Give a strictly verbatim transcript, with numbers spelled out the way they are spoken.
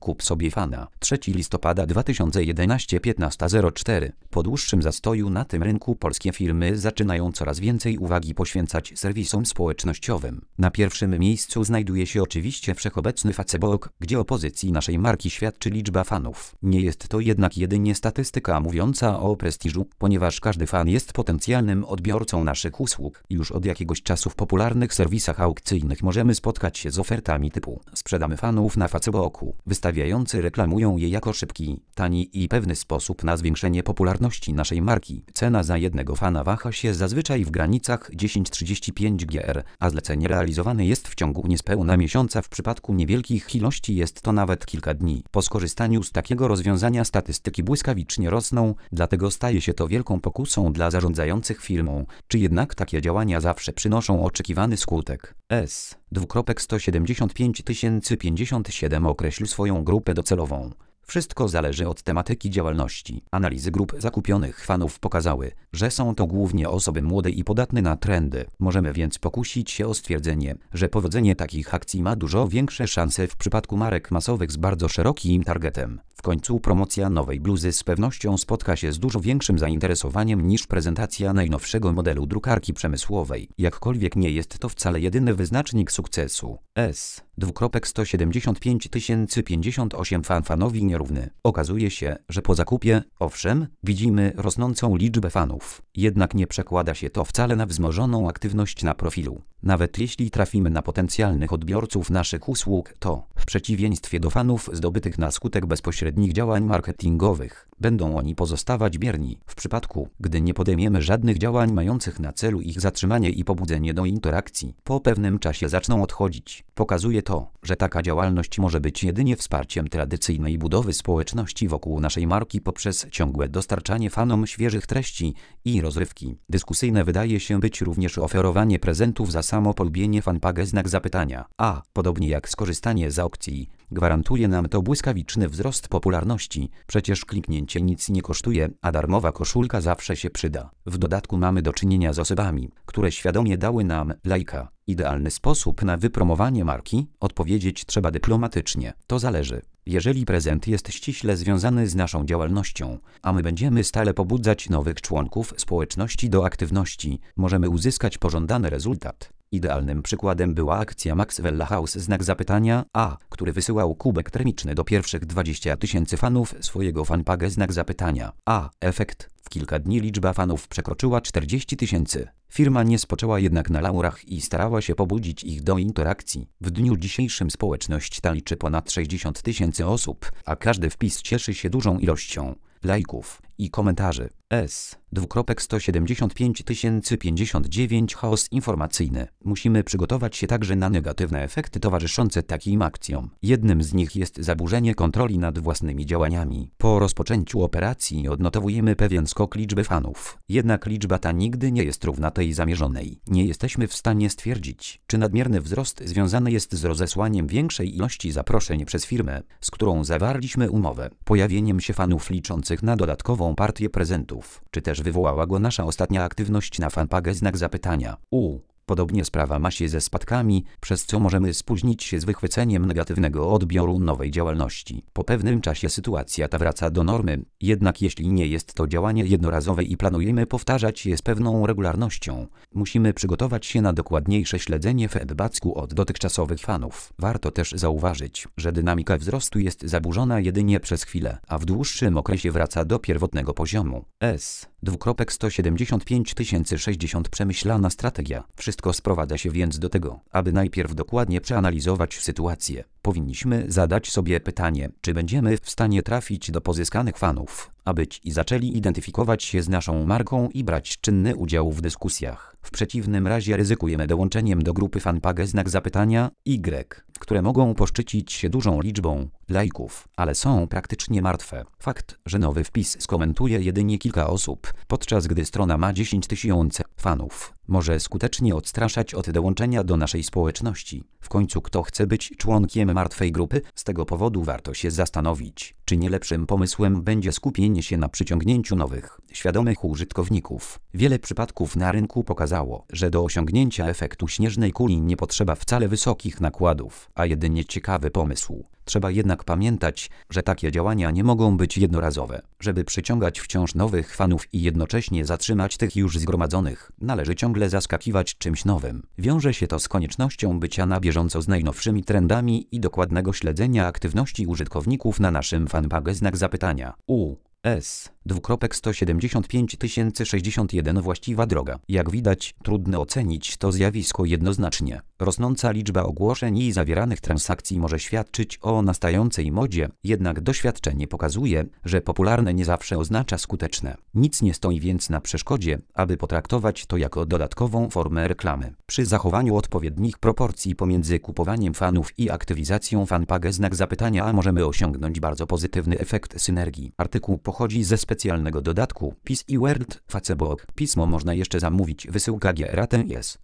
Kup sobie fana. trzeciego listopada dwa tysiące jedenastego piętnaście zero cztery. Po dłuższym zastoju na tym rynku polskie firmy zaczynają coraz więcej uwagi poświęcać serwisom społecznościowym. Na pierwszym miejscu znajduje się oczywiście wszechobecny Facebook, gdzie o pozycji naszej marki świadczy liczba fanów. Nie jest to jednak jedynie statystyka mówiąca o prestiżu, ponieważ każdy fan jest potencjalnym odbiorcą naszych usług. Już od jakiegoś czasu w popularnych serwisach aukcyjnych możemy spotkać się z ofertami typu sprzedamy fanów na Facebooku. Wystawiający reklamują je jako szybki, tani i pewny sposób na zwiększenie popularności naszej marki. Cena za jednego fana waha się zazwyczaj w granicach dziesięć do trzydziestu pięciu gier, a zlecenie realizowane jest w ciągu niespełna miesiąca. W przypadku niewielkich ilości jest to nawet kilka dni. Po skorzystaniu z takiego rozwiązania statystyki błyskawicznie rosną, dlatego staje się to wielką pokusą dla zarządzających firmą. Czy jednak takie działania zawsze przynoszą oczekiwany skutek? S. sto siedemdziesiąt pięć tysięcy pięćdziesiąt siedem określił swoją grupę docelową. Wszystko zależy od tematyki działalności. Analizy grup zakupionych fanów pokazały, że są to głównie osoby młode i podatne na trendy. Możemy więc pokusić się o stwierdzenie, że powodzenie takich akcji ma dużo większe szanse w przypadku marek masowych z bardzo szerokim targetem. W końcu promocja nowej bluzy z pewnością spotka się z dużo większym zainteresowaniem niż prezentacja najnowszego modelu drukarki przemysłowej. Jakkolwiek nie jest to wcale jedyny wyznacznik sukcesu. S. sto siedemdziesiąt pięć tysięcy pięćdziesiąt osiem fan fanowi nierówny. Okazuje się, że po zakupie, owszem, widzimy rosnącą liczbę fanów. Jednak nie przekłada się to wcale na wzmożoną aktywność na profilu. Nawet jeśli trafimy na potencjalnych odbiorców naszych usług, to, w przeciwieństwie do fanów zdobytych na skutek bezpośrednich działań marketingowych, będą oni pozostawać bierni. W przypadku, gdy nie podejmiemy żadnych działań mających na celu ich zatrzymanie i pobudzenie do interakcji, po pewnym czasie zaczną odchodzić. Pokazuje to, że taka działalność może być jedynie wsparciem tradycyjnej budowy społeczności wokół naszej marki poprzez ciągłe dostarczanie fanom świeżych treści i rozrywki. Dyskusyjne wydaje się być również oferowanie prezentów za samo polubienie fanpage znak zapytania. A, podobnie jak skorzystanie z aukcji, gwarantuje nam to błyskawiczny wzrost popularności. Przecież kliknięcie nic nie kosztuje, a darmowa koszulka zawsze się przyda. W dodatku mamy do czynienia z osobami, które świadomie dały nam lajka. Idealny sposób na wypromowanie marki? Odpowiedzieć trzeba dyplomatycznie. To zależy. Jeżeli prezent jest ściśle związany z naszą działalnością, a my będziemy stale pobudzać nowych członków społeczności do aktywności, możemy uzyskać pożądany rezultat. Idealnym przykładem była akcja Maxwella House znak zapytania A, który wysyłał kubek termiczny do pierwszych dwudziestu tysięcy fanów swojego fanpage znak zapytania A. Efekt: w kilka dni liczba fanów przekroczyła czterdzieści tysięcy. Firma nie spoczęła jednak na laurach i starała się pobudzić ich do interakcji. W dniu dzisiejszym społeczność ta liczy ponad sześćdziesiąt tysięcy osób, a każdy wpis cieszy się dużą ilością lajków i komentarzy. S. sto siedemdziesiąt pięć tysięcy pięćdziesiąt dziewięć Chaos informacyjny. Musimy przygotować się także na negatywne efekty towarzyszące takim akcjom. Jednym z nich jest zaburzenie kontroli nad własnymi działaniami. Po rozpoczęciu operacji odnotowujemy pewien skok liczby fanów. Jednak liczba ta nigdy nie jest równa tej zamierzonej. Nie jesteśmy w stanie stwierdzić, czy nadmierny wzrost związany jest z rozesłaniem większej ilości zaproszeń przez firmę, z którą zawarliśmy umowę, pojawieniem się fanów liczących na dodatkową partię prezentów, czy też wywołała go nasza ostatnia aktywność na fanpage znak zapytania. U. Podobnie sprawa ma się ze spadkami, przez co możemy spóźnić się z wychwyceniem negatywnego odbioru nowej działalności. Po pewnym czasie sytuacja ta wraca do normy, jednak jeśli nie jest to działanie jednorazowe i planujemy powtarzać je z pewną regularnością, musimy przygotować się na dokładniejsze śledzenie feedbacku od dotychczasowych fanów. Warto też zauważyć, że dynamika wzrostu jest zaburzona jedynie przez chwilę, a w dłuższym okresie wraca do pierwotnego poziomu. S. sto siedemdziesiąt pięć tysięcy sześćdziesiąt Przemyślana strategia. Wszystko sprowadza się więc do tego, aby najpierw dokładnie przeanalizować sytuację. Powinniśmy zadać sobie pytanie, czy będziemy w stanie trafić do pozyskanych fanów, aby ci zaczęli identyfikować się z naszą marką i brać czynny udział w dyskusjach. W przeciwnym razie ryzykujemy dołączeniem do grupy fanpage znak zapytania Y, które mogą poszczycić się dużą liczbą lajków, ale są praktycznie martwe. Fakt, że nowy wpis skomentuje jedynie kilka osób, podczas gdy strona ma dziesięć tysięcy fanów, może skutecznie odstraszać od dołączenia do naszej społeczności. W końcu kto chce być członkiem martwej grupy? Z tego powodu warto się zastanowić, czy nie lepszym pomysłem będzie skupienie się na przyciągnięciu nowych, świadomych użytkowników. Wiele przypadków na rynku pokazało, że do osiągnięcia efektu śnieżnej kuli nie potrzeba wcale wysokich nakładów, a jedynie ciekawy pomysł. Trzeba jednak pamiętać, że takie działania nie mogą być jednorazowe. Żeby przyciągać wciąż nowych fanów i jednocześnie zatrzymać tych już zgromadzonych, należy ciągle zaskakiwać czymś nowym. Wiąże się to z koniecznością bycia na bieżąco z najnowszymi trendami i dokładnego śledzenia aktywności użytkowników na naszym fanpage znak zapytania. U S dwukropek sto siedemdziesiąt pięć tysięcy sześćdziesiąt jeden właściwa droga. Jak widać, trudno ocenić to zjawisko jednoznacznie. Rosnąca liczba ogłoszeń i zawieranych transakcji może świadczyć o nastającej modzie, jednak doświadczenie pokazuje, że popularne nie zawsze oznacza skuteczne. Nic nie stoi więc na przeszkodzie, aby potraktować to jako dodatkową formę reklamy. Przy zachowaniu odpowiednich proporcji pomiędzy kupowaniem fanów i aktywizacją fanpage znak zapytania możemy osiągnąć bardzo pozytywny efekt synergii. Artykuł pochodzi ze specjalnego dodatku P I S i World Facebook. Pismo można jeszcze zamówić, wysyłka G R A T S.